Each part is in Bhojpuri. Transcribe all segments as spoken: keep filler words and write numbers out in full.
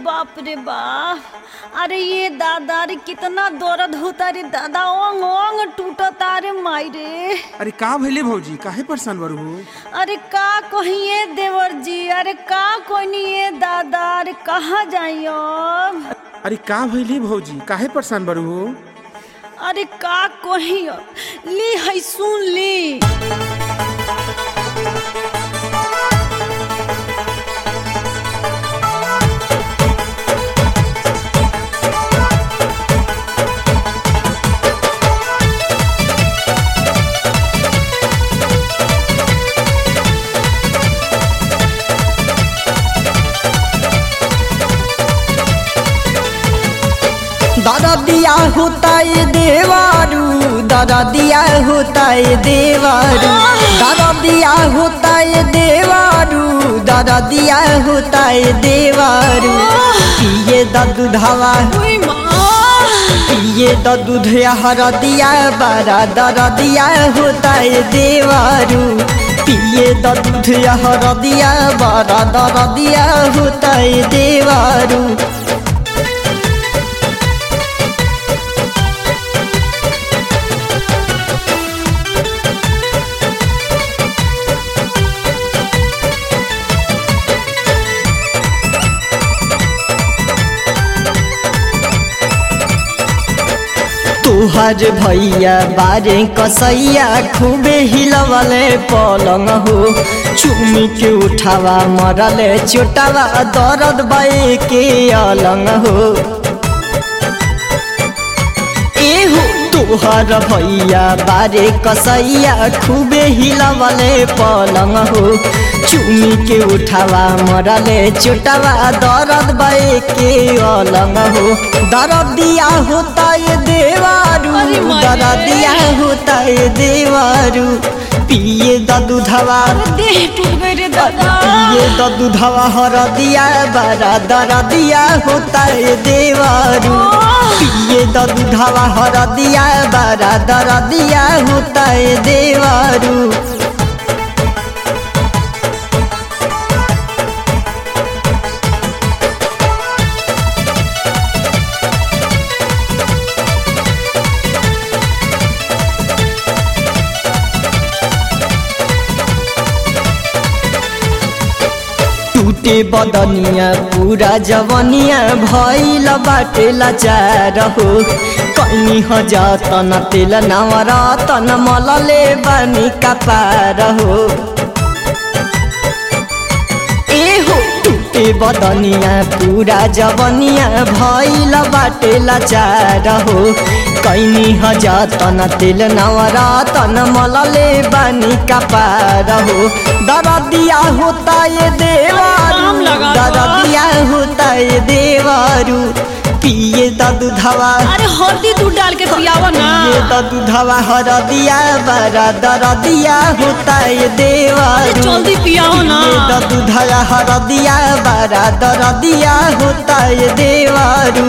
बाप रे बाप, अरे ये दादा रे कितना दर्द होता रे दादा, ओंग ओंग टूटता रे माई रे। अरे का भइले भौजी, काहे परेशान बारू हो? अरे का कहिए देवर जी, अरे का कोनिए दादा, अरे कहाँ जाइए अब? अरे का भइले भौजी, काहे परेशान बारू हो? अरे का कहिए, ली है सुन ली। दादा दिया होता है देवारू, दादा दिया होता है देवारू, दादा दिया होता है देवारू, दादा दिया होता है देवारू। पिए द दूधवा पिए द दूध हरा दिया बारा, दादा दिया होता है देवारू। पिए द दूध हरा दिया बारा, दादा दिया होता है देवारू। तुहर भैया बारे कसैया खूबे हिलवले पलंग हो, चुमी के उठावा मरले चोटावा दर्द बाए के अलंग हो। एहो तुहर भैया बारे कसैया खूबे हिलवले पलंग हो, चुमी के उठावा मरले चोटावा दर्द बाए के अलंग हो। दर्द दिया होता है देवारू, दर्द दिया होता है देवारू। पिए द दूधवा देह टूट गई रे दादा, पिए द दूधवा हर दिया बारा, दर्द दिया होता है देवारू। पिए द दूधवा हर दिया बारा, दर्द दिया होता है देवारू। टूटे बदनिया पूरा जवनिया भइल बाटे लाचार हो, कहीं हो जतन तेल नवरा तन मलले बानी कपार हो। एहो टूटे बदनिया पूरा जवनिया भइल बाटे लाचार हो, कहीं हो जतन तेल नवरा तन मलले बानी कपार हो। दर्द दिया होता है देवारू, दर्द दिया होता है देवारू। पिए द दूधवा अरे हल्दी दूध डाल के पियावा ना, पिए द दूधवा हर दिया बारा, दर्द दिया होता है देवारू। जल्दी पियाओ ना, पिए द दूधवा हर दिया बारा, दर्द दिया होता है देवारू।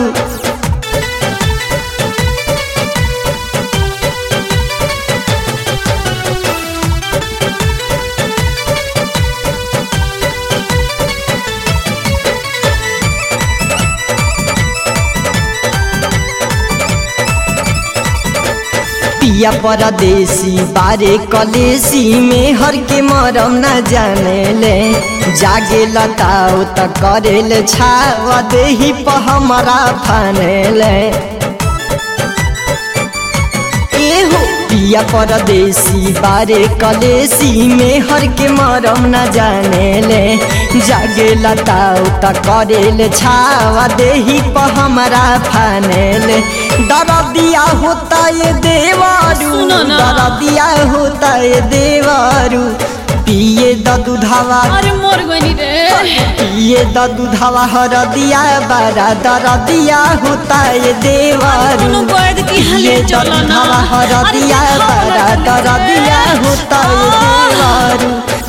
पिया परदेसी बारे कलेसी में हर के मरम न जाने ले, जागे लताओ त करेल छावा देही प हमारा फाने ले। एहो पिया परदेसी बारे कलेसी में हर के मरम न जाने ले, जागे लताओ त करेल छावा देही प हमारा फाने ले। दर्द दिया होता है देवारू, दर्द दिया होता है देवारू। पिए द दूधवा अरे मोर गनी रे, पिए द दूधवा हर दिया बारा, दर्द दिया होता है देवारू। पिए द दूधवा हर दिया बारा, दर्द दिया होता है देवारू।